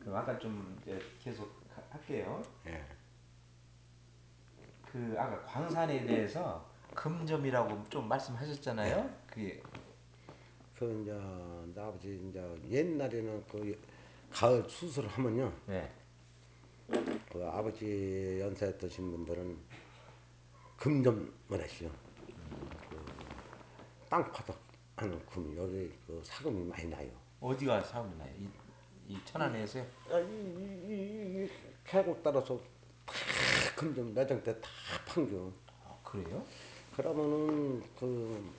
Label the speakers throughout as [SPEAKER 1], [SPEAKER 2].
[SPEAKER 1] 그럼 아까 좀 이제 계속 할게요.
[SPEAKER 2] 예.
[SPEAKER 1] 그 아까 광산에 대해서 금점이라고 좀
[SPEAKER 2] 예.
[SPEAKER 1] 말씀하셨잖아요. 그게
[SPEAKER 2] 그 이제 나 아버지 이제 옛날에는 그 가을 수술을 하면요.
[SPEAKER 1] 네.
[SPEAKER 2] 그 아버지 연세 드신 분들은 금점을 하시오. 땅 파다 하는 금 여기 그 사금이 많이 나요.
[SPEAKER 1] 어디가 사고 나요? 이 천안에서요?
[SPEAKER 2] 아, 이 계곡 따라서 다 금점 매장 때 다 판겨.
[SPEAKER 1] 그래요?
[SPEAKER 2] 그러면은 그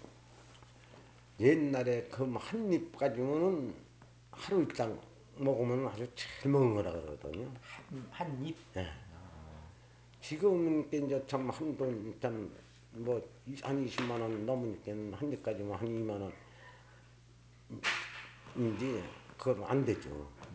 [SPEAKER 2] 옛날에 금 한 입 가지고는 하루 일당 먹으면 아주 잘 먹은 거라 그러거든요.
[SPEAKER 1] 한 입?
[SPEAKER 2] 예. 지금은 이제 참 한돈 참뭐한 20만 원 넘으니까 한 입까지만 한 2만 원인지 그건 안 되죠.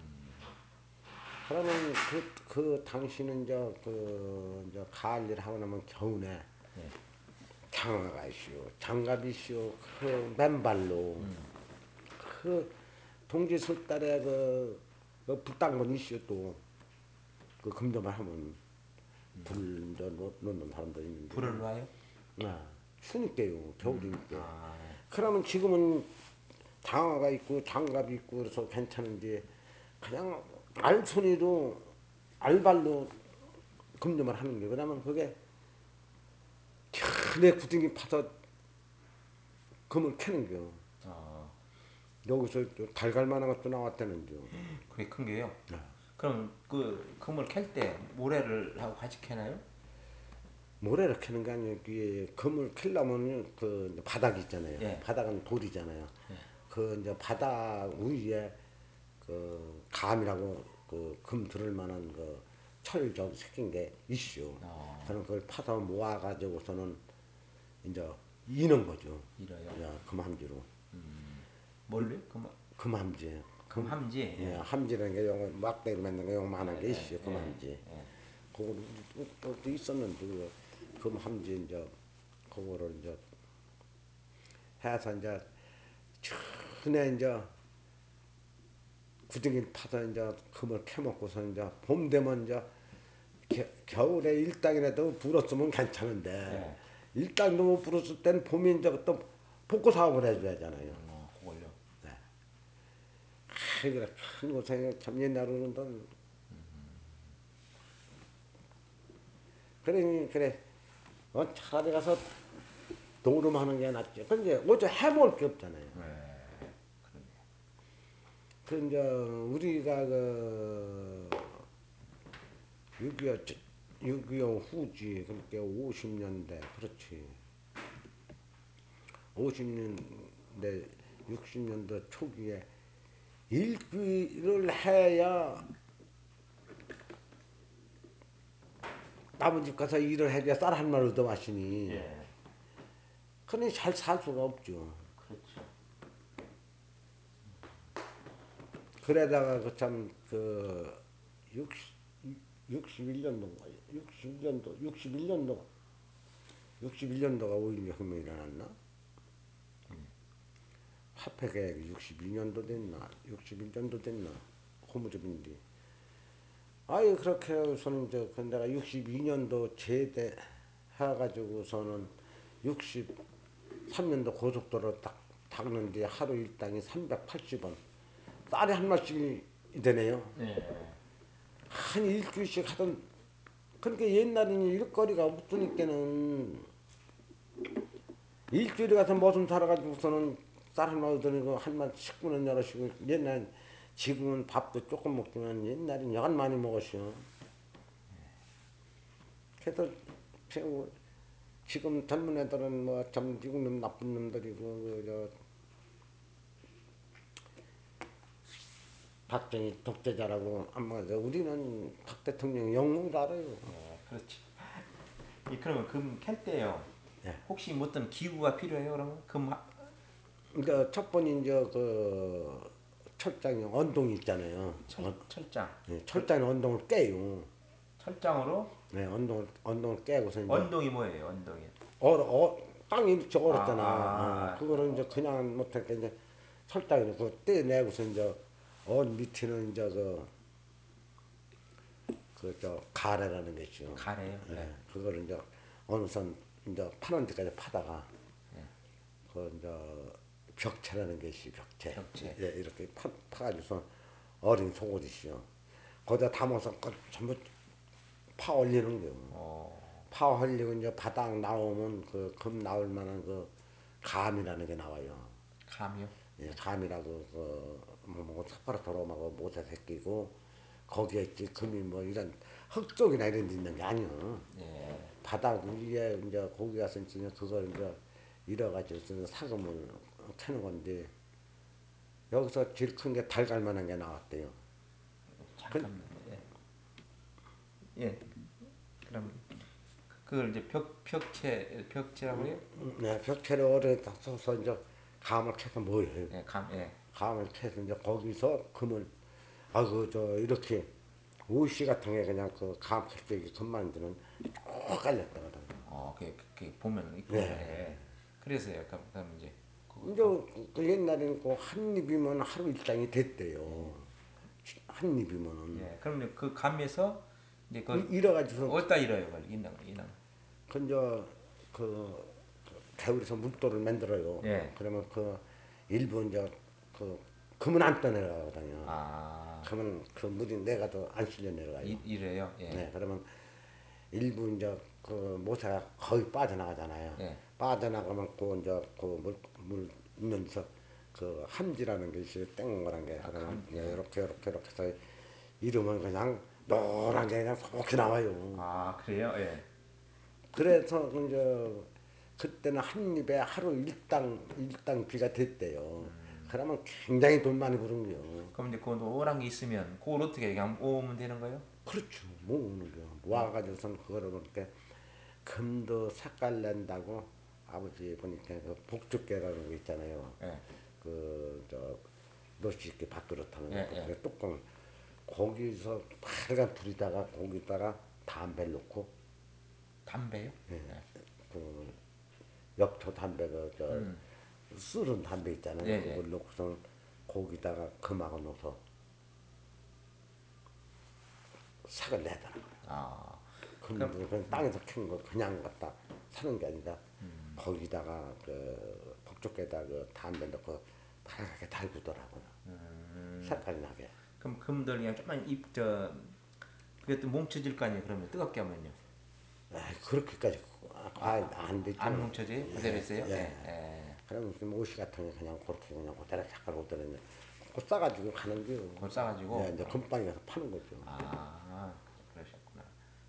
[SPEAKER 2] 그러면 그 당시는 이제 가을 일 하고 나면 겨우내
[SPEAKER 1] 네.
[SPEAKER 2] 장어가 있슈, 장갑이 있슈, 그 맨발로 그 동지 설달에 그 불당번 있슈 또그 금도만 하면 불 이제 놓는 사람도 있는데.
[SPEAKER 1] 불을 놔요?
[SPEAKER 2] 아, 추니까요. 겨울이니까.
[SPEAKER 1] 아,
[SPEAKER 2] 그러면 지금은 장화가 있고 장갑이 있고 그래서 괜찮은데 그냥 알손이로 알발로 금점을 하는 게 그러면 그게 내 구덩이 파서 금을 캐는 겨.
[SPEAKER 1] 아,
[SPEAKER 2] 여기서 달걀만한 것도 나왔다는겨.
[SPEAKER 1] 그게 큰 게요?
[SPEAKER 2] 아,
[SPEAKER 1] 그럼 그 금을 캘 때 모래를 하고 같이 캐나요?
[SPEAKER 2] 모래를 캐는 게 아니고 이게 금을 캐려면 그 바닥 있잖아요.
[SPEAKER 1] 예.
[SPEAKER 2] 바닥은 돌이잖아요. 그 이제 바닥 위에 그 감이라고 그 금 들을 만한 그 철저 새긴 게 있슈.
[SPEAKER 1] 어,
[SPEAKER 2] 저는 그걸 파서 모아가지고서는 이제 이는 거죠.
[SPEAKER 1] 이래요.
[SPEAKER 2] 야, 금함지로.
[SPEAKER 1] 뭘요? 금,
[SPEAKER 2] 금함지.
[SPEAKER 1] 금함지?
[SPEAKER 2] 예,
[SPEAKER 1] 예.
[SPEAKER 2] 함지라는 게 요거 막대로 만든 거 요만한 게
[SPEAKER 1] 예,
[SPEAKER 2] 있어요.
[SPEAKER 1] 예,
[SPEAKER 2] 금함지.
[SPEAKER 1] 예.
[SPEAKER 2] 그거 또 있었는데 그 금함지 이제 그거를 이제 해서 이제 천에 이제 구덩이 파서 이제 금을 캐먹고서 이제 봄 되면 이제 겨울에 일당이라도 불었으면 괜찮은데
[SPEAKER 1] 예.
[SPEAKER 2] 일당도 못 불었을 땐 봄에 이제 또 복구 사업을 해줘야 하잖아요.
[SPEAKER 1] 그걸요.
[SPEAKER 2] 네. 그래 큰 고생을 참 옛날에는 돈 그래 차라리 가서 노름하는 게 낫지. 근데 어째 해먹을 게 없잖아요.
[SPEAKER 1] 예. 그러네.
[SPEAKER 2] 그 이제 우리가 그 6.25 6.25 후지 그러니까 50년대 그렇지. 50년대 60년대 초기에 일귀를 해야 남은 집 가서 일을 해야 쌀 한 마리 얻어 마시니
[SPEAKER 1] 예.
[SPEAKER 2] 그러니 잘 살 수가 없죠.
[SPEAKER 1] 그렇죠.
[SPEAKER 2] 그러다가 그 참 그 61년도인가 61년도 61년도가 5.16 혁명이 일어났나? 화폐 계획이 62년도 됐나 61년도 됐나 고무접인데 아예 그렇게 해서는 이제 그 내가 62년도 제대 해가지고서는 63년도 고속도로 딱 닦는데 하루 일당이 380원 쌀이 한 마씩 되네요.
[SPEAKER 1] 예.
[SPEAKER 2] 한 일주일씩 하던 그러니까 옛날에는 일거리가 없으니까는 일주일에 가서 머슴 살아가지고서는 쌀 하나 얻으니까 한마 식구는 여럿이고 옛날 지금은 밥도 조금 먹지만 옛날엔 여간 많이 먹었어요. 그래서 지금 젊은 애들은 뭐 참 미국 놈 나쁜 놈들이고 그저 박정희 독재자라고 아마 우리는 박 대통령 영웅을 알아요.
[SPEAKER 1] 그렇죠. 그러면 금 캘 때요.
[SPEAKER 2] 예.
[SPEAKER 1] 혹시 뭐 어떤 기구가 필요해요? 그러면
[SPEAKER 2] 그러니까 첫 번째 이제 그 철장에 언동이 있잖아요.
[SPEAKER 1] 철장.
[SPEAKER 2] 예, 철장에 언동을 깨요.
[SPEAKER 1] 철장으로
[SPEAKER 2] 네, 언동을 깨고서 이제
[SPEAKER 1] 언동이 뭐예요? 언동이.
[SPEAKER 2] 땅이 이렇게
[SPEAKER 1] 아,
[SPEAKER 2] 얼었잖아.
[SPEAKER 1] 아,
[SPEAKER 2] 그거를 이제 그냥 못하니까 이제 철장에 그 떼내고서 이제 밑에는 이제 그 그 저 가래라는 게 있죠.
[SPEAKER 1] 가래요.
[SPEAKER 2] 예,
[SPEAKER 1] 네.
[SPEAKER 2] 그거를 이제 어느 선 이제 파는 데까지 파다가 그 이제 벽체라는 게 있어요. 벽체.
[SPEAKER 1] 벽체.
[SPEAKER 2] 예, 이렇게 파가지고서 어린 속옷이시요. 거기다 담아서 전부 파 올리는 거요.
[SPEAKER 1] 어,
[SPEAKER 2] 파 올리고 이제 바닥 나오면 그 금 나올 만한 그 감이라는 게 나와요.
[SPEAKER 1] 감이요.
[SPEAKER 2] 예, 감이라고 그뭐 삿바로 도로마고 모자 새끼고 거기에 있지 금이 뭐 이런 흙쪽이나 이런 데 있는 게 아니요.
[SPEAKER 1] 예.
[SPEAKER 2] 바닥 위에 이제 거기 가서 이제 그걸 이제 잃어가지고 사금을 캐는 건데 여기서 제일 큰 게 달갈만한 게 나왔대요. 그,
[SPEAKER 1] 잠깐만. 예. 예. 그럼 그걸 이제 벽체라고 해요?
[SPEAKER 2] 네, 벽체를 오래 써서 이제 감을 캐서 뭐예요?
[SPEAKER 1] 예, 감, 예.
[SPEAKER 2] 감을 캐서 이제 거기서 금을 아그 저 이렇게 우시 같은 게 그냥 그 감 캘 때 금 만드는 쭉 깔렸다 그러요.
[SPEAKER 1] 그 보면 있구나.
[SPEAKER 2] 네.
[SPEAKER 1] 예. 그래서요. 그럼 이제 그거
[SPEAKER 2] 이제 그 옛날에는 그 한 입이면 하루 일당이 됐대요. 한 입이면은
[SPEAKER 1] 예. 그럼 이제 그 감에서 이제 그
[SPEAKER 2] 이래가지고
[SPEAKER 1] 어디다 잃어요, 그걸 이는.
[SPEAKER 2] 그 이제 그 개울에서 물도를 만들어요.
[SPEAKER 1] 예.
[SPEAKER 2] 그러면 그 일부 이제 그 금은 안 떠내려가거든요.
[SPEAKER 1] 아,
[SPEAKER 2] 그러면 그 물이 내가도 안 실려 내려가요.
[SPEAKER 1] 이래요. 예.
[SPEAKER 2] 네, 그러면 일부 이제 그 모세가 거의 빠져나가잖아요.
[SPEAKER 1] 예.
[SPEAKER 2] 빠져나가면 그 이제 그물 있는 데서 그 함지라는 게 있어요. 땡거란 게.
[SPEAKER 1] 아,
[SPEAKER 2] 그러면
[SPEAKER 1] 예.
[SPEAKER 2] 이렇게 해서 이러면 그냥 노란 게 그냥 속히 나와요.
[SPEAKER 1] 아, 그래요? 예.
[SPEAKER 2] 그래서 이제 그때는 한 입에 하루 일당 비가 됐대요. 그러면 굉장히 돈 많이 버는 거요.
[SPEAKER 1] 그럼 이제 그 노란 게 있으면 그걸 어떻게 그냥 모으면 되는 거예요?
[SPEAKER 2] 그렇죠. 모으는 거. 모아가지고선 그거를 그렇게 금도 색깔 낸다고 아버지 보니까 그 복죽개라는 거 있잖아요.
[SPEAKER 1] 예.
[SPEAKER 2] 그저 노시게 밥그릇 하는
[SPEAKER 1] 예,
[SPEAKER 2] 것도
[SPEAKER 1] 예.
[SPEAKER 2] 그래 뚜껑 거기서 빨간 불에다가 거기다가 담배 넣고
[SPEAKER 1] 담배요? 예.
[SPEAKER 2] 그 엽초 담배 그저 쓰는 담배
[SPEAKER 1] 예,
[SPEAKER 2] 있잖아요.
[SPEAKER 1] 예.
[SPEAKER 2] 그걸 넣고선 거기다가 금하고 넣어서 색을 내더라고요.
[SPEAKER 1] 아, 그럼
[SPEAKER 2] 금도 그냥 땅에서 캔 거 그냥 갖다 사는 게 아니라 거기다가 그 북쪽에다 그 담배 넣고 파랗게 달구더라고요. 색깔이 나게.
[SPEAKER 1] 그럼 금들 그냥 좀만 그게 또 뭉쳐질 거 아니에요? 그러면 뜨겁게 하면요.
[SPEAKER 2] 아, 그렇게까지 안
[SPEAKER 1] 안
[SPEAKER 2] 되죠.
[SPEAKER 1] 뭉쳐져요? 그대로
[SPEAKER 2] 예,
[SPEAKER 1] 있어요? 예.
[SPEAKER 2] 예.
[SPEAKER 1] 예.
[SPEAKER 2] 그러면 좀 옷이 같은 게 그냥 그렇게 그냥 그대로 색깔 그대로 그냥 그 싸가지고 가는 게요.
[SPEAKER 1] 그걸 싸가지고
[SPEAKER 2] 예, 이제 금방에 가서 파는 거죠.
[SPEAKER 1] 아, 그러셨구나.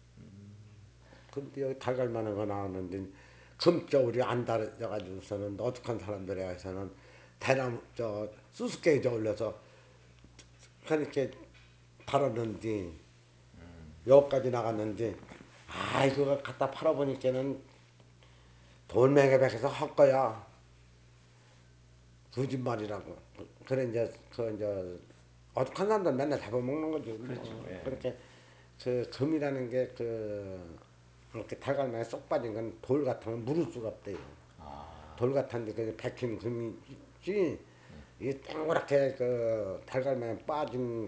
[SPEAKER 2] 근데 여기 달걀 만한 거 나왔는데 금겨울이 안 달아가지고서는 어둑한 사람들에 해서는 대나무 저 수수께끼 올려서 그렇게 달았는데 여기까지 나갔는데 아 이거 갖다 팔아보니까는 돌멩이백에서 할 거야 거짓말이라고 그래 이제 그 이제 어둑한 사람들 맨날 잡아먹는 거죠.
[SPEAKER 1] 그렇죠. 예.
[SPEAKER 2] 그렇게 그 금이라는 게 그 이렇게 달걀만에 쏙 빠진 건 돌 같은 건 물을 수가 없대요.
[SPEAKER 1] 아,
[SPEAKER 2] 돌 같은데 그 백힌 금이 있지 이게 동그랗게 그 달걀만에 빠진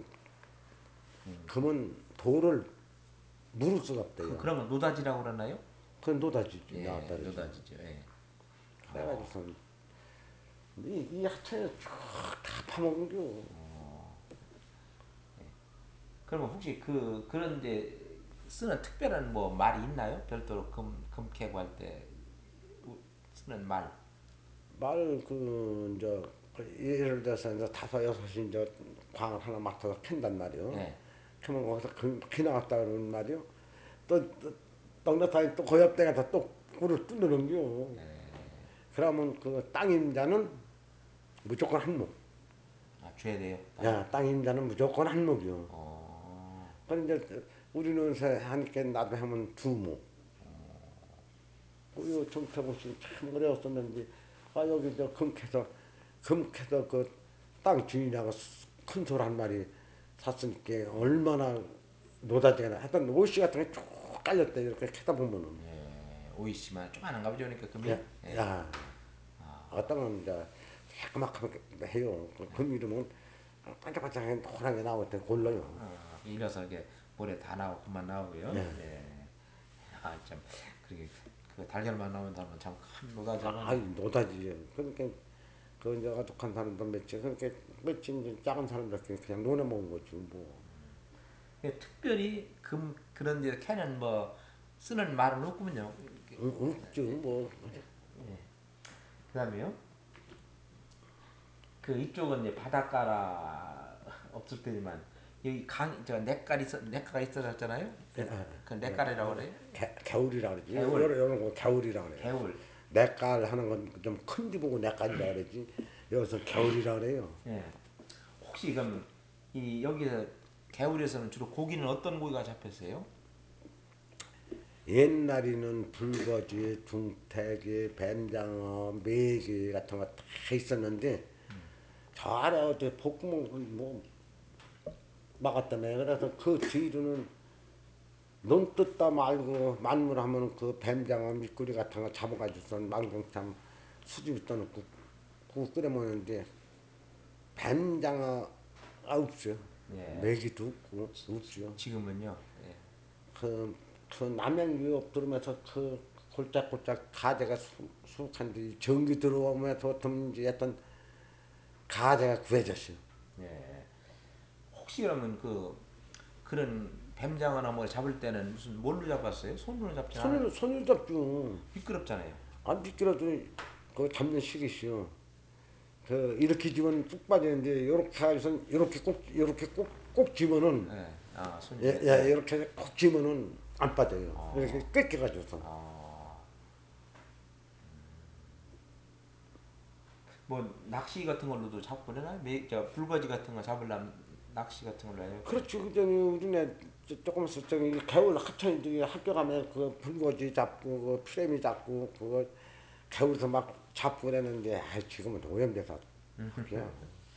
[SPEAKER 2] 금은 돌을 물을 수가 없대요.
[SPEAKER 1] 그런 건 노다지라고 그러나요?
[SPEAKER 2] 그건 노다지죠.
[SPEAKER 1] 예,
[SPEAKER 2] 나왔다 그러죠.
[SPEAKER 1] 노다지죠. 예.
[SPEAKER 2] 그래가지고서 이 하천에 쫙다 파먹은겨.
[SPEAKER 1] 그러면 혹시 그런데 쓰는 특별한 뭐 말이 있나요? 별도로 금 캐고 할 때 쓰는 말.
[SPEAKER 2] 말 이제 그 예를 들어서 이제 다섯 여섯이 이제 광을 하나 맡아서 캔단 말이요.
[SPEAKER 1] 예.
[SPEAKER 2] 그러면 거기서 비 나왔다 그러는 말이요. 또 넉넉하게 또 고엽대 가서 또 꿀을 뚫는겨. 그러면 그 땅임자는 무조건 한몫.
[SPEAKER 1] 아, 줘야 돼요. 땅.
[SPEAKER 2] 야, 땅임자는 무조건 한몫이요.
[SPEAKER 1] 어.
[SPEAKER 2] 그런데 이제 우리는 하니까 나도 하면 두몫. 요 정태고씨 참 어려웠었는데 아 여기 저 금캐서 그 땅 주인하고 큰 소리 한 마리 샀으니까 얼마나 노다지가 하여튼 옷이 같은 게 쭉 깔렸대 이렇게 캐다 보면은
[SPEAKER 1] 예. 오이씨만 조그만한가 보죠. 그러니까 금이.
[SPEAKER 2] 야,
[SPEAKER 1] 예.
[SPEAKER 2] 야 어떤 이제 새까맣게 해요 그 금 이름은 반짝반짝하게 노랗게 나올 때 골라요.
[SPEAKER 1] 일어서 이게 모래 다 나오고 그만 나오고요.
[SPEAKER 2] 네.
[SPEAKER 1] 예. 아 참 그게 그 달걀만 나오면 참큰
[SPEAKER 2] 아이
[SPEAKER 1] 노다지만
[SPEAKER 2] 노다지요. 그러니까 그 이제 어둑한 사람도 맺지 그렇게 맺지 이제 작은 사람들 그냥 논에 먹은 거지 뭐.
[SPEAKER 1] 특별히 그런 데 캐는 뭐 쓰는 말은 없군요.
[SPEAKER 2] 없죠 뭐.
[SPEAKER 1] 그다음에요. 그 이쪽은 이제 바닷가라 없을 테지만 여기 강 냇가가 있었잖아요.
[SPEAKER 2] 예,
[SPEAKER 1] 그
[SPEAKER 2] 예,
[SPEAKER 1] 냇가리라고 그래요.
[SPEAKER 2] 개울이라 그러지.
[SPEAKER 1] 개울,
[SPEAKER 2] 요런 거 개울이라 그래요.
[SPEAKER 1] 개울.
[SPEAKER 2] 냇갈 하는 건 좀 큰지 보고 냇갈이라 그러지. 여기서 개울이라 그래요.
[SPEAKER 1] 예. 혹시 그럼 이 여기서 개울에서는 주로 고기는 어떤 고기가 잡혔어요?
[SPEAKER 2] 옛날에는 불거지, 둥태기, 뱀장어, 메기 같은 거 다 있었는데 저 아래 어디 복구멍 뭐 막았다며. 그래서 그 뒤로는 눈 뜯다 말고 만물하면 그 뱀장어, 미꾸리 같은 거 잡아가지고서 망경참 수줍 떠놓고 국 끓여 먹는데 뱀장어가 없어요.
[SPEAKER 1] 예.
[SPEAKER 2] 메기도 없고 없죠.
[SPEAKER 1] 지금은요. 예.
[SPEAKER 2] 그, 그 남양유업 들으면서 그 골짝골짝 가재가 수북한데 전기 들어오면서 든지 했던 가재가 구해졌어요.
[SPEAKER 1] 예. 혹시 그러면 그런 뱀장어나 뭐 잡을 때는 무슨 뭘로 잡았어요? 손으로 잡진 않아요?
[SPEAKER 2] 손을 잡죠.
[SPEAKER 1] 미끄럽잖아요.
[SPEAKER 2] 안 미끄러도 그 잡는 식이 있어요. 그 이렇게 집으면 뚝 빠지는데 요렇게 해서 요렇게 꼭 집으면은
[SPEAKER 1] 예. 아, 손이
[SPEAKER 2] 예, 예,
[SPEAKER 1] 예.
[SPEAKER 2] 이렇게 콕 집으면은 안 빠져요. 이렇게
[SPEAKER 1] 어.
[SPEAKER 2] 뺏겨가지고서.
[SPEAKER 1] 어. 뭐 낚시 같은 걸로도 잡고 그러나요? 불거지 같은 거 잡으려면 낚시 같은 걸로 해요?
[SPEAKER 2] 그렇죠. 그전에 우리네 조금 저기 겨울 하천이 학교 가면 그 불거지 잡고 그 피레미 잡고 그거 겨울에서 막 잡고 그랬는데 아 지금은 오염돼서 그냥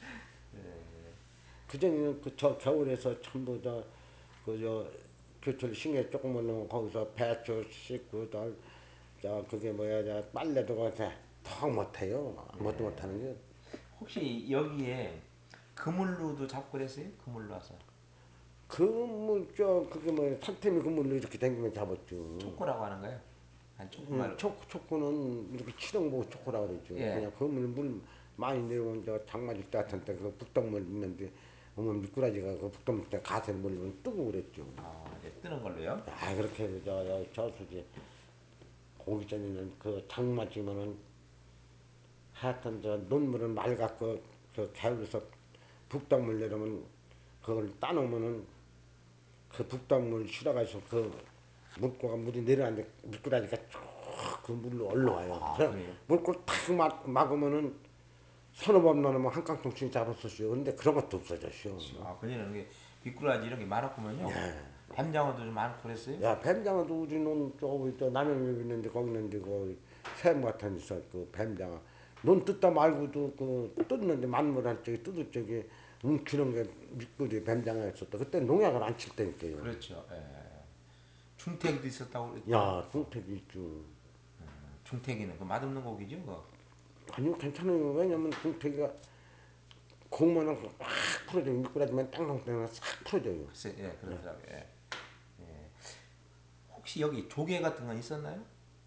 [SPEAKER 2] 그전에는 그 저 겨울에서 전부 저그저 교철 싱에 조금 넣으면 거기서 배추 씻고 저 그게 뭐야 저 빨래도 거기서 턱 못해요. 아무것도 못하는 게
[SPEAKER 1] 혹시 여기에 그물로도 잡고 그랬어요? 그물로 와서
[SPEAKER 2] 그물 저 그게 뭐 산태미 그물로 이렇게 당기면 잡았죠.
[SPEAKER 1] 촉구라고 하는 거예요? 아니 촉구 말고
[SPEAKER 2] 초코는 이렇게 치렁보 초코라고 그러죠.
[SPEAKER 1] 예.
[SPEAKER 2] 그냥 그물 물 많이 내려온 저 장마질 때 같은 때그 북덩물 있는데 어머 미꾸라지가 그 북덩물 때 가세 물면 뜨고 그랬죠.
[SPEAKER 1] 이제 뜨는 걸로요?
[SPEAKER 2] 아 그렇게 저수지 고기전에는 그 장마지면은 하여튼 저 논물은 맑았고 그 개울에서 북덩물 내려면 그걸 따놓으면은 그 북덩물 실어가지고 그 물고가 물이 내려가는데 미꾸라지가 쭉 그 물로 올라와요. 그래
[SPEAKER 1] 그래요?
[SPEAKER 2] 물고 탁 막으면은 서너 번 넣으면 한 깡통씩 잡았었어요. 근데 그런 것도 없어졌어요.
[SPEAKER 1] 그전에는 게 미꾸라지 이런 게 많았구먼요.
[SPEAKER 2] 야,
[SPEAKER 1] 뱀장어도 좀 많고 그랬어요?
[SPEAKER 2] 야 뱀장어도 우리 논 저기 저 남양유 있는데 거기 있는데 그 샘 같은 데 있어 그 뱀장어. 논 뜯다 말고도 그 뜯는데 만물할 적에 뜯을 적에 웅크는 게 미꾸리 뱀장어였었다. 그때 농약을 안 칠 때니까요.
[SPEAKER 1] 그렇죠. 예. 중태기도 있었다고 그랬잖아요.
[SPEAKER 2] 야, 동택이 있죠.
[SPEAKER 1] 중태기는 그 맛없는 고기죠, 그거.
[SPEAKER 2] 아니요, 괜찮아요. 왜냐면 동태기가 고우면은 확 풀어져요. 미꾸라지만 땅콩 때문에 싹 풀어져요.
[SPEAKER 1] 글쎄, 예, 그렇더라고요. 예. 예. 혹시 여기 조개 같은 건 있었나요?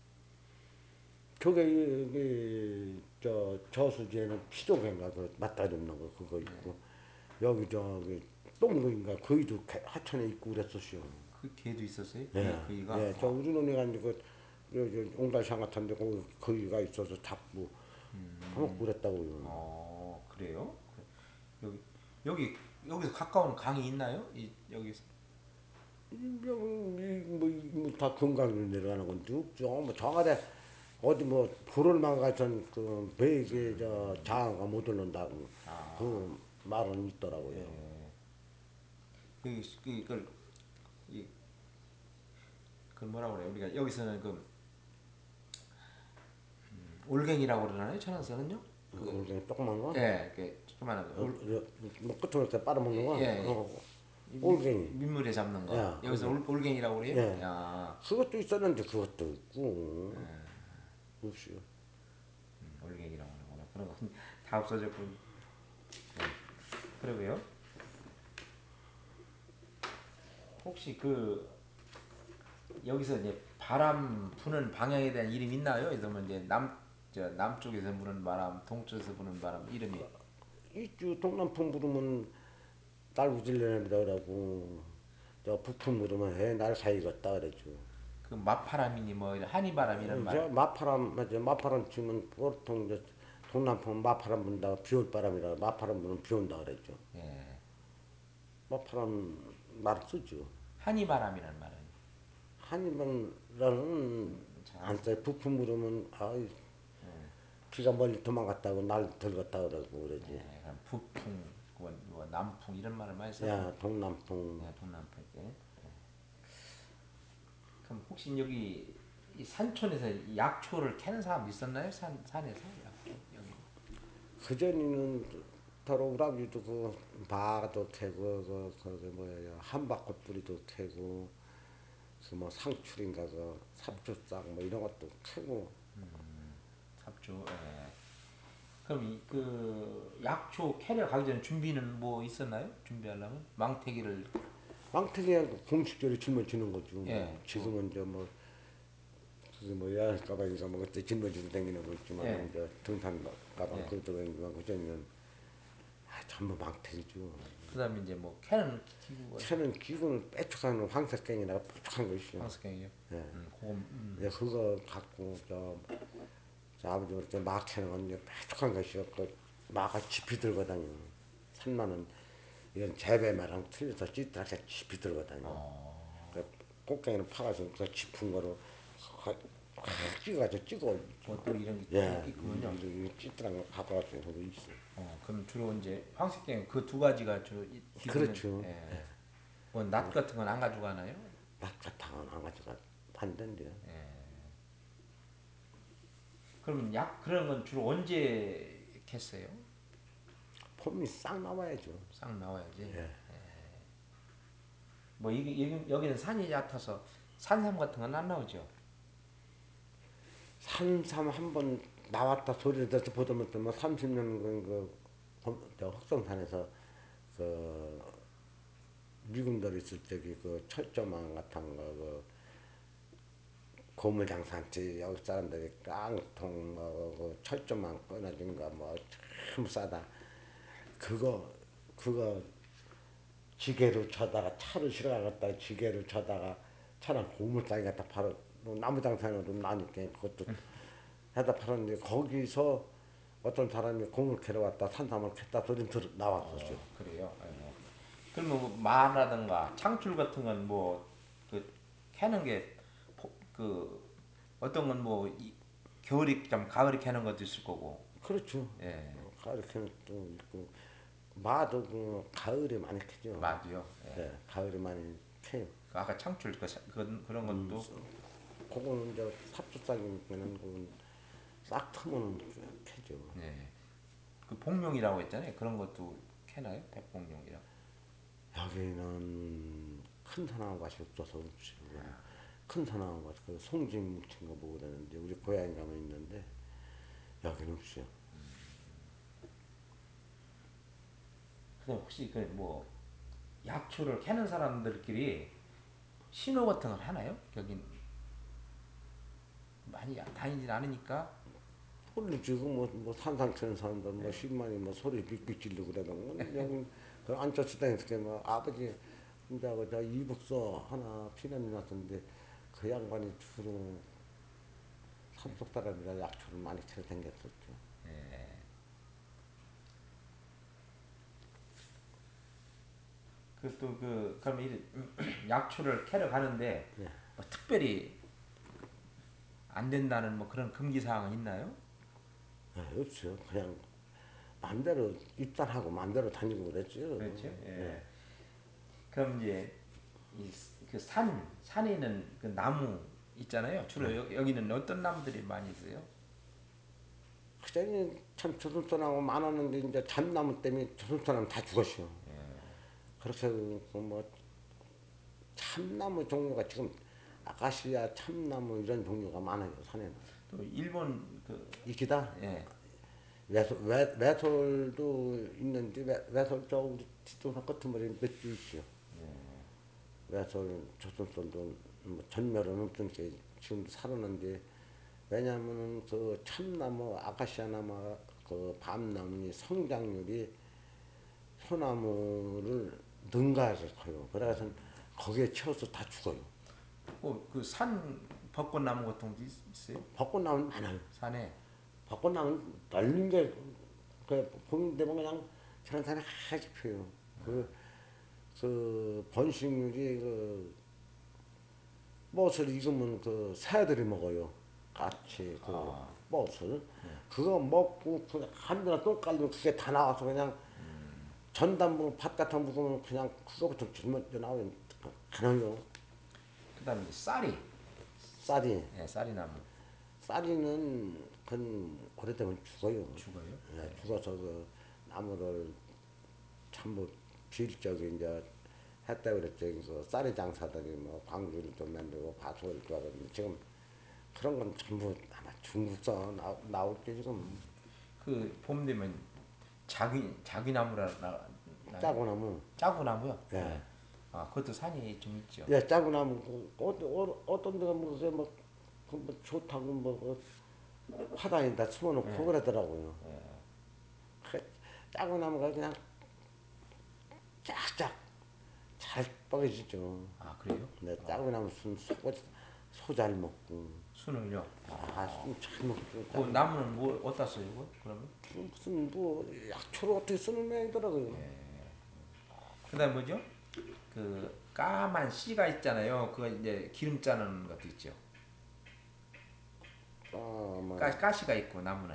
[SPEAKER 2] 저게 여기 저 저수지에는 피조개인가 그 맞다리 없는 거 그거 있고 여기 저기 똥구인가 거기도 하천에 있고 그랬었어요.
[SPEAKER 1] 그 개도 있었어요?
[SPEAKER 2] 예,
[SPEAKER 1] 거기가?
[SPEAKER 2] 예, 저 우리 논에 는 옹달산 같은데 거기가 있어서 잡고 한번 그랬다고요.
[SPEAKER 1] 그래요? 여기, 여기, 여기서 가까운 강이 있나요? 여기서.
[SPEAKER 2] 뭐다 건강으로 내려가는 건데 없죠. 뭐 정아래 어디 뭐 불을 막아선 그 베개 저 장어가 못 오른다고 그 말은 있더라고요.
[SPEAKER 1] 예. 이걸, 이, 그 뭐라고 그래요? 우리가 여기서는 올갱이라고 그러나요? 천안서는요?
[SPEAKER 2] 이게 조그만 거,
[SPEAKER 1] 예, 그 조그마한 거.
[SPEAKER 2] 뭐 끝으로 이렇게 빨아먹는 거,
[SPEAKER 1] 예.
[SPEAKER 2] 올갱이.
[SPEAKER 1] 민물에 잡는 거.
[SPEAKER 2] 야,
[SPEAKER 1] 여기서
[SPEAKER 2] 그게.
[SPEAKER 1] 올갱이라고 그래요?
[SPEAKER 2] 예.
[SPEAKER 1] 야,
[SPEAKER 2] 그것도 있었는데 그것도 있고, 없어요.
[SPEAKER 1] 올갱이라고 하는구나. 그런 건 다 없어졌고. 그러고요. 혹시 그 여기서 이제 바람 부는 방향에 대한 이름이 있나요? 그래서 뭐 이제 남쪽에서 부는 바람, 동쪽에서 부는 바람 이름이
[SPEAKER 2] 이주 동남풍 부르면 날우질래랍니다 그러고 저 북풍 부르면 해날 사이겠다 그랬죠.
[SPEAKER 1] 그 마파람이니 뭐 이런 한이바람 이런
[SPEAKER 2] 저
[SPEAKER 1] 말.
[SPEAKER 2] 마파람 맞아 마파람 치면 보통 저 동남풍 마파람 분다가 비올 바람이라 마파람 부는 비 온다 그랬죠.
[SPEAKER 1] 예.
[SPEAKER 2] 마파람 말 쓰죠.
[SPEAKER 1] 한이바람이란 말은
[SPEAKER 2] 한이면라는
[SPEAKER 1] 잘.
[SPEAKER 2] 안 써요. 북풍 부르면 아 비가 멀리 도망갔다고 날 들었다 그러고 그러지.
[SPEAKER 1] 예. 그럼 북풍, 뭐 남풍 이런 말을 많이 썼고.
[SPEAKER 2] 야 동남풍
[SPEAKER 1] 예, 동남풍 때. 그럼 혹시 여기 이 산촌에서 이 약초를 캐는 사람 있었나요? 산에서 약초 여기.
[SPEAKER 2] 그전에는 더러 우라비도 그 바도 캐고 그 뭐야 한박꽃 뿌리도 캐고 그 뭐 상추인가 그 삽주싹 뭐 이런 것도 캐고
[SPEAKER 1] 삽초. 예. 그럼 그 약초 캐러 가기 전에 준비는 뭐 있었나요? 준비하려면 망태기를.
[SPEAKER 2] 망태기야 공식적으로 짊어지는 거죠. 뭐
[SPEAKER 1] 예. 그.
[SPEAKER 2] 지금은 저뭐 그게 뭐야 가방인가 뭐 그때 짊어지고 다니는 거 있지만
[SPEAKER 1] 예.
[SPEAKER 2] 저 등산 가방
[SPEAKER 1] 예.
[SPEAKER 2] 그것도 다니지만 그전에는 전부 망태기죠.
[SPEAKER 1] 그다음에 이제 뭐 캐는 기구가
[SPEAKER 2] 채는 기분을 빼촉하는 황색갱이라가 뾰족한 거 있어요.
[SPEAKER 1] 황석경이요.
[SPEAKER 2] 예.
[SPEAKER 1] 그거
[SPEAKER 2] 그거 갖고 저 아버지 그때 막 캐는 건 이제 뾰족한 것이요. 그 막아 깊이 들거든요. 산만은 이런 재배마랑 틀려서 찌들하게 깊이 들거든요. 그 꽃갱이를 파가지고 그 깊은 거로 찍어가지고 찍어.
[SPEAKER 1] 뭐또 이런 게
[SPEAKER 2] 예,
[SPEAKER 1] 있군요.
[SPEAKER 2] 이 찌들한 거 갖고 거기 있어.
[SPEAKER 1] 그럼 주로 이제 황석경 그 두 가지가 주로 기구는.
[SPEAKER 2] 그렇죠.
[SPEAKER 1] 예. 뭐낫 같은 건 안 가져가나요?
[SPEAKER 2] 낙차탕은 안 가져가 반대인데요.
[SPEAKER 1] 그럼 약 그런 건 주로 언제 캤어요?
[SPEAKER 2] 폼이 싹 나와야죠.
[SPEAKER 1] 싹 나와야지.
[SPEAKER 2] 예.
[SPEAKER 1] 뭐 이게 여기는 산이 얕아서 산삼 같은 건 안 나오죠.
[SPEAKER 2] 산삼 한 번 나왔다 소리를 듣고 보더만 뭐 30년 저 흑성산에서 그 미군들 있을 적에 그 철조망 같은 거그 고물장산지 여기 사람들이 깡통 뭐그 철조망 끊어진 거뭐참 싸다. 그거 지게로 쳐다가 차를 실어가겠다 지게로 쳐다가 차랑 고물상에 갖다 팔아 나무장산으로 나니까 그것도 해다 팔았는데 거기서 어떤 사람이 공을 캐러 왔다 산삼을 캤다 소리 나왔었죠.
[SPEAKER 1] 그래요. 아이고. 그러면 뭐 마라든가 창출 같은 건 뭐 그 캐는 게 그 어떤 건 뭐 겨울이 좀 가을에 캐는 것도 있을 거고.
[SPEAKER 2] 그렇죠.
[SPEAKER 1] 예.
[SPEAKER 2] 가을 캐는 또 있고 마도 그 가을에 많이 캐죠.
[SPEAKER 1] 마도요. 예.
[SPEAKER 2] 예, 가을에 많이 캐요.
[SPEAKER 1] 그 아까 창출 그런 것도.
[SPEAKER 2] 그거는 이제 삽주싹이니까는 그싹 트면 캐죠.
[SPEAKER 1] 예. 그 복룡이라고 했잖아요. 그런 것도 캐나요? 백복룡이라고.
[SPEAKER 2] 여기는 큰 사나무밭이 없어서 없죠. 큰 사나무밭 그 송진 묻힌 거 보고 다는데 우리 고향에 가면 있는데 여기는 없어요.
[SPEAKER 1] 근데 혹시 그 뭐 약초를 캐는 사람들끼리 신호 같은 걸 하나요? 여긴 많이 다니진 않으니까.
[SPEAKER 2] 원래 지금 뭐 산상 치는 사람들 뭐 십만이 뭐 소리 빅빅 지르고 그러던 여기 그 안철수당에서 뭐 아버지 혼자고 저 이북서 하나 피난이 났었는데 그 양반이 주로 산속 사람이라 약초를 많이 캐러 다녔었죠.
[SPEAKER 1] 그 또 그 그럼 이 약초를 캐러 가는데
[SPEAKER 2] 예.
[SPEAKER 1] 뭐 특별히 안 된다는 뭐 그런 금기 사항은 있나요?
[SPEAKER 2] 예, 없어요. 그냥 마음대로 입단하고 마음대로 다니고 그랬죠.
[SPEAKER 1] 그렇죠.
[SPEAKER 2] 예.
[SPEAKER 1] 예. 그럼 이제 이 그 산에 있는 그 나무 있잖아요. 주로 여기는 어떤 나무들이 많이 있어요?
[SPEAKER 2] 그전에 참 조선사나무 많았는데 이제 잠나무 때문에 조선사나무 다 죽었어요. 그렇게 그뭐 참나무 종류가 지금 아카시아 참나무 이런 종류가 많아요 산에는.
[SPEAKER 1] 또 일본 그.
[SPEAKER 2] 이기다
[SPEAKER 1] 예.
[SPEAKER 2] 외솔도 있는데 외솔 저 우리 뒷동산 끝머리 몇주 있어요. 그래서 조선손도 뭐 전멸은 없으니까 지금도 살았는데 왜냐하면은 그 참나무 아카시아 나무 그 밤나무 성장률이 소나무를 능가해서 커요. 그래서 거기에 치어서 다 죽어요.
[SPEAKER 1] 그산 벚꽃나무 같은 게 있어요?
[SPEAKER 2] 벚꽃나무는 많아요.
[SPEAKER 1] 산에.
[SPEAKER 2] 벚꽃나무는 널린 게, 봄 되면 그냥 저런 산에 하얗게 펴요. 그 번식률이 멋을 익으면 그 새들이 먹어요. 같이
[SPEAKER 1] 아,
[SPEAKER 2] 멋을. 그거 먹고 한 대나 똥 깔리면 그게 다 나와서 그냥 전단부 밭 같은 거 묵으면 그냥 그거부터 짊어져 나오면 가능해요.
[SPEAKER 1] 그다음에 쌀이.
[SPEAKER 2] 쌀이.
[SPEAKER 1] 예, 쌀이나무.
[SPEAKER 2] 쌀이는 그건 오래되면 죽어요.
[SPEAKER 1] 죽어요?
[SPEAKER 2] 예, 죽어서 그 나무를 전부 비일적이 이제 했다 그랬죠. 그 쌀이 장사들이 뭐 광주를 좀 만들고 과수를 좋아하거든요. 지금 그런 건 전부 아마 중국서 나올 게 지금
[SPEAKER 1] 봄 되면 자기나무라 나요?
[SPEAKER 2] 짜고나무.
[SPEAKER 1] 짜구나무요?
[SPEAKER 2] 예.
[SPEAKER 1] 예. 아, 그것도 산이 좀 있죠.
[SPEAKER 2] 예, 짜고나무. 어떤 데가 뭐, 그게 뭐, 그뭐 좋다고 화단에다 심어놓고 그러더라고요. 그 짜고나무가 그냥 쫙쫙 잘 뻐개지죠.
[SPEAKER 1] 아, 그래요?
[SPEAKER 2] 근데 짜고나무 소 잘 먹고.
[SPEAKER 1] 순을요?
[SPEAKER 2] 아, 잘 먹죠.
[SPEAKER 1] 그 나무는 뭐 어디다 써요, 그거? 그러면?
[SPEAKER 2] 무슨 뭐 약초를 어떻게 쓰는 모양이더라고요.
[SPEAKER 1] 그다음 뭐죠? 그 까만 씨가 있잖아요. 그거 이제 기름 짜는 것도 있죠.
[SPEAKER 2] 아만
[SPEAKER 1] 가시가 있고 나무는.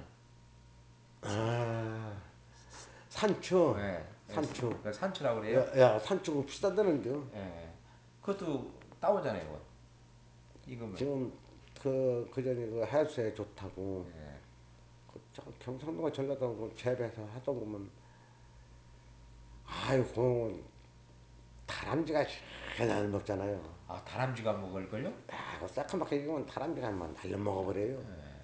[SPEAKER 2] 아 산초.
[SPEAKER 1] 예.
[SPEAKER 2] 산초.
[SPEAKER 1] 그 산초라고 그래요.
[SPEAKER 2] 야, 산초 비싸다는데요.
[SPEAKER 1] 예. 그것도 따오잖아요, 그거. 익으면.
[SPEAKER 2] 지금 그 전에 그 해수에 좋다고
[SPEAKER 1] 예.
[SPEAKER 2] 경상도가 전라도 그 재배해서 하던 거면 아이고 다람쥐가 그냥 먹잖아요.
[SPEAKER 1] 아, 다람쥐가 먹을걸요?
[SPEAKER 2] 아, 그 새까맣게 익으면 다람쥐가 막 날려 먹어버려요.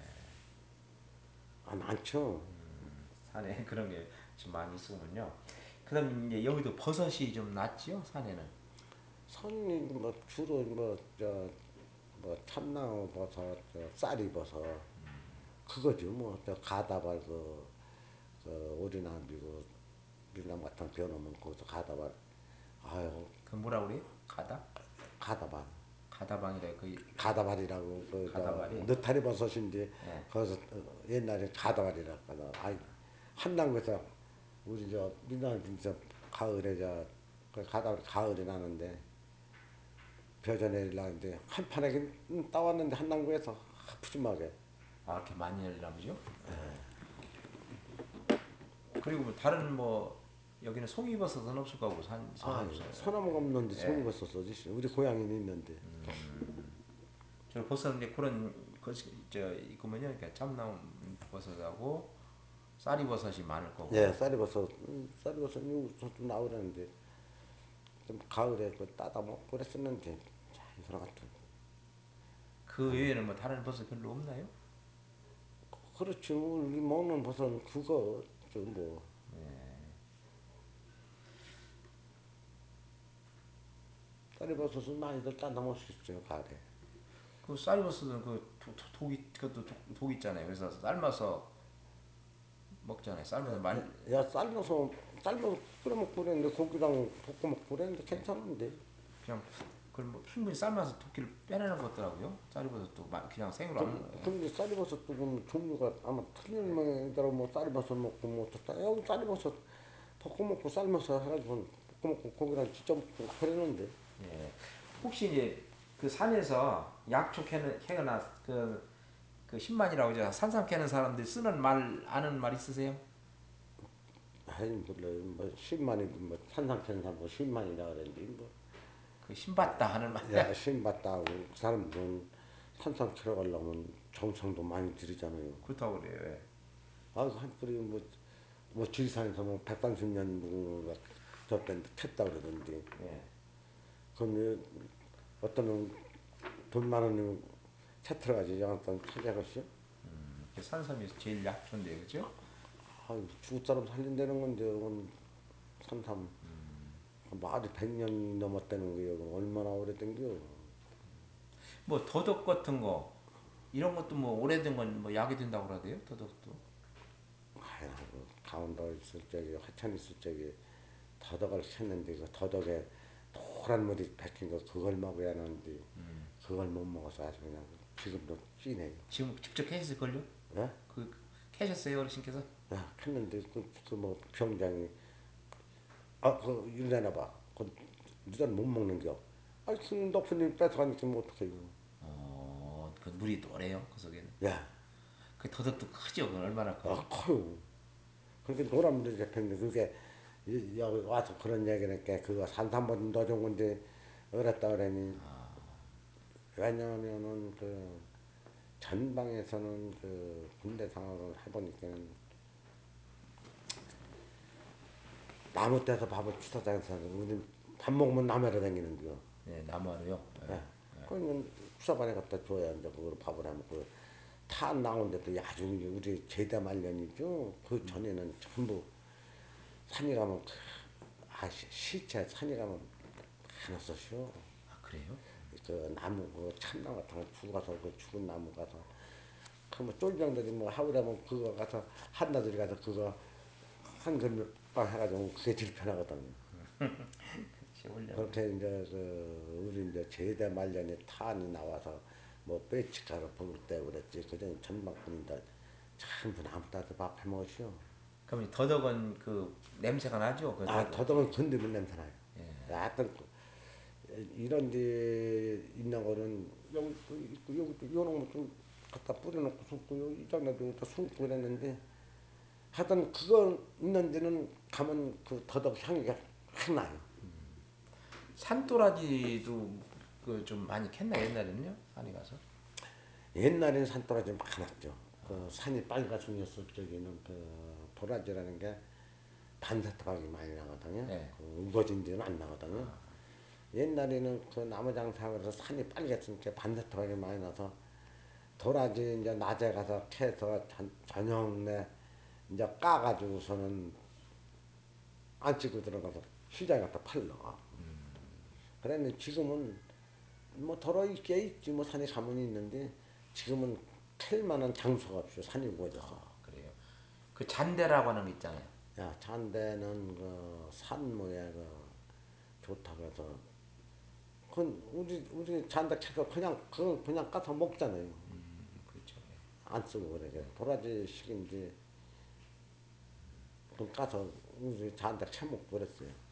[SPEAKER 2] 아, 많죠.
[SPEAKER 1] 산에 그런 게 좀 많이 있으면요. 그다음 이제 여기도 버섯이 좀 났지요, 산에는.
[SPEAKER 2] 선이 뭐 주로 뭐 참나무 버섯, 쌀이 버섯 그거죠. 뭐 저 가다발 오리나 미국 같은 거 배워놓으면 거기서 가다발 아유
[SPEAKER 1] 그 뭐라 그래요?
[SPEAKER 2] 가다발
[SPEAKER 1] 가다방이라 그
[SPEAKER 2] 가다발이라고 그저
[SPEAKER 1] 가다발이.
[SPEAKER 2] 느타리 버섯인데
[SPEAKER 1] 예.
[SPEAKER 2] 거기서 옛날에 가다발이라고 하나 아이 한남구에서 우리 저 민남 저 가을에 그 가다발 가을이 나는데 벼져 내리려는데 한 판에 따왔는데 한남구에서 푸짐하게
[SPEAKER 1] 아, 이렇게 많이 열나무죠? 그리고 뭐 다른 뭐 여기는 송이버섯은 없을 거고
[SPEAKER 2] 아
[SPEAKER 1] 소나무.
[SPEAKER 2] 소나무가 없는데
[SPEAKER 1] 예.
[SPEAKER 2] 송이버섯 써지 우리 고향에는 있는데
[SPEAKER 1] 저 버섯 이제 그런 것저 있구먼요. 그러니까 참나무 버섯하고 쌀이버섯이 많을
[SPEAKER 2] 예
[SPEAKER 1] 거고.
[SPEAKER 2] 쌀이버섯 이거 좀 나오라는데 좀 가을에 그 따다 먹고 그랬었는데 자, 이 사람 같은
[SPEAKER 1] 그 외에는 뭐 다른 버섯 별로 없나요?
[SPEAKER 2] 그렇지 우리 먹는 버섯은 그거 저뭐 쌀이버섯은 많이들 따다 먹을 수 있어요 가을에
[SPEAKER 1] 그 쌀이버섯은 독이 그것도 독 있잖아요. 그래서 삶아서 먹잖아요. 삶아서 말
[SPEAKER 2] 야 삶아서 끓여 먹고 그랬는데 고기랑 볶아 먹고 그랬는데 괜찮은데
[SPEAKER 1] 그냥 그걸 뭐 충분히 삶아서 도끼를 빼내는 것 같더라고요. 쌀이버섯도 그냥 생으로 하는 거예요.
[SPEAKER 2] 근데 쌀이버섯도 그 종류가 아마 틀린 모양이더라고 뭐 쌀이버섯 먹고 뭐또 여기 쌀이버섯 볶아 먹고 삶아서 해가지고 볶아 먹고 고기랑 진짜 먹고 그랬는데
[SPEAKER 1] 예. 혹시 이제 그 산에서 약초 캐거나 그 신만이라고 이제 산삼 캐는 사람들 쓰는 말 아는 말 있으세요?
[SPEAKER 2] 아이 몰라요 뭐 10만이 뭐 산삼천삼 뭐 10만이라 그랬는데 뭐
[SPEAKER 1] 그 신봤다 하는 말.
[SPEAKER 2] 야, 신봤다 하고 그 사람들은 산삼 캐러 가려면 정성도 많이 들이잖아요.
[SPEAKER 1] 그렇다고 그래요. 예.
[SPEAKER 2] 아, 한 뿌리 뭐 지리산에서 뭐 130년 누군가 저때 캤다 그러던데.
[SPEAKER 1] 예.
[SPEAKER 2] 그럼 어떤 돈 많은 차 들어가지 어떤 찾아가시오?
[SPEAKER 1] 그 산삼이 제일 약초인데 그죠?
[SPEAKER 2] 아, 죽을 사람 살린다는 건데, 산삼. 말이 100년이 넘었다는 거예요. 얼마나 오래된겨.
[SPEAKER 1] 뭐 더덕 같은 거 이런 것도 뭐 오래된 건 뭐 약이 된다고 그러대요. 더덕도.
[SPEAKER 2] 아이고, 강원도 있을 적에 하천 있을 적에 더덕을 캤는데 그 더덕에 노란 물이 박힌 거 그걸 먹어야 하는데 그걸 못 먹어서 아주 그냥 지금도 찌네요.
[SPEAKER 1] 지금 직접 캐셨을걸요?
[SPEAKER 2] 예?
[SPEAKER 1] 그 캐셨어요 어르신께서?
[SPEAKER 2] 야, 캤는데 그뭐 병장이 그 일내나 봐. 그 누단 못 먹는겨. 그 높은 일 뺏어가니까 뭐 어떡해요.
[SPEAKER 1] 그 물이 노래요 그 속에는.
[SPEAKER 2] 야,
[SPEAKER 1] 그 더덕도 크죠. 그 얼마나 커요?
[SPEAKER 2] 커요. 그렇게 노란 물이 잡혔는데 그게 여기 와서 그런 얘기를 했게 그거 산삼보다 더 좋은 건데 어렸다 그러니 왜냐하면은 그 전방에서는 그 군대 상황을 해보니까는 나무 떼서 밥을 주차장에서 우리 밥 먹으면 나무로 다니는 거.
[SPEAKER 1] 네, 나무하루요.
[SPEAKER 2] 예. 그러면 수사반에 갖다 줘야 이제 그걸 밥을 하면 그탄 나오는데도 아주 우리 제대 말년이죠. 그 전에는 전부 산에 가면 시체 산에 가면 많았었죠.
[SPEAKER 1] 아 그래요?
[SPEAKER 2] 그 나무 그 참나무 같은 거 죽어서 그 죽은 나무 가서 그뭐 쫄병들이 뭐 하우라면 그거 가서 한나들이 가서 그거 한 그릇빵 해가지고 그게 제일 편하거든요.
[SPEAKER 1] 그렇지 원래.
[SPEAKER 2] 그렇게 이제 그 우리 이제 제대 말년에 탄이 나와서 뭐 빼치카로 부를 때 그랬지. 그전 전방군인들 전부 나무 따서 밥 해먹었죠.
[SPEAKER 1] 그럼 이 더덕은 그 냄새가 나죠? 그
[SPEAKER 2] 아
[SPEAKER 1] 더덕.
[SPEAKER 2] 더덕은 건드면 냄새 나요.
[SPEAKER 1] 예.
[SPEAKER 2] 하여튼 이런 데 있는 거는 여기 또 있고 여기 또 요런 거좀 갖다 뿌려놓고 숨고 여기 이 장에도 여기다 숨고 그랬는데 하여튼 그거 있는 데는 가면 그 더덕 향기가 확 나요.
[SPEAKER 1] 산도라지도 그 좀 많이 캤나 옛날에는요? 산에 가서.
[SPEAKER 2] 옛날에는 산도라지 많았죠. 그 산이 빨갛순이었을 적에는 그 도라지라는 게 반사토각이 많이 나거든요.
[SPEAKER 1] 네.
[SPEAKER 2] 그 우거진 데는 안 나거든요. 옛날에는 그 나무 장사하면서 산이 빨갛으니까 반사토각이 많이 나서 도라지 이제 낮에 가서 캐서 저녁에 이제 까가지고서는 안 찍고 들어가서 시장에 갖다 팔러. 그랬는데 지금은 뭐 덜어 있게 있지 뭐 산에 가면 있는데 지금은 캘 만한 장소가 없어 산이 우거져서.
[SPEAKER 1] 그래요. 그 잔대라고 하는 거 있잖아요.
[SPEAKER 2] 야 잔대는 그 산모에 그 좋다고 해서 그건 우리 잔대 캐서 그냥 그건 그냥 까서 먹잖아요.
[SPEAKER 1] 그렇죠. 예.
[SPEAKER 2] 안 쓰고 그래. 도라지 식인지 그 까서 우리 잔대 캐먹고 그랬어요.